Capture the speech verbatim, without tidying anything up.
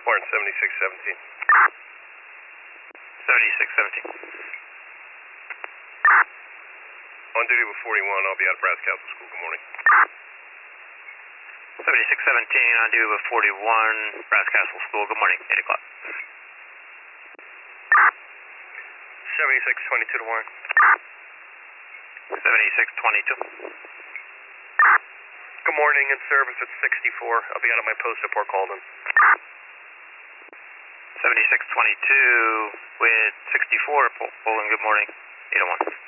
Martin seventy-six seventeen. seventy-six seventeen. On duty with forty-one, I'll be out of Brazos Castle School. Good morning. seventy-six seventeen, on duty with forty-one, Brazos Castle School. Good morning, eight o'clock. seventy-six twenty-two to Warren. seventy-six twenty-two. Good morning, in service at sixty-four. I'll be out of my post at Port Colden. seventy-six twenty-two with sixty-four, Poland, good morning, eight oh one.